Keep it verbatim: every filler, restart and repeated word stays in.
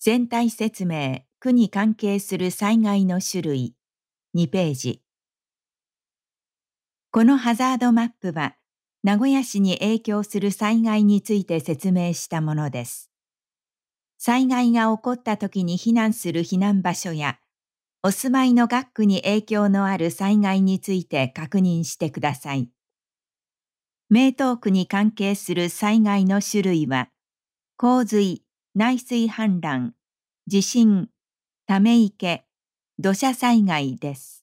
全体説明、区に関係する災害の種類、にページ。このハザードマップは、名古屋市に影響する災害について説明したものです。災害が起こったときに避難する避難場所や、お住まいの学区に影響のある災害について確認してください。名東区に関係する災害の種類は、洪水、内水氾濫、地震、ため池、土砂災害です。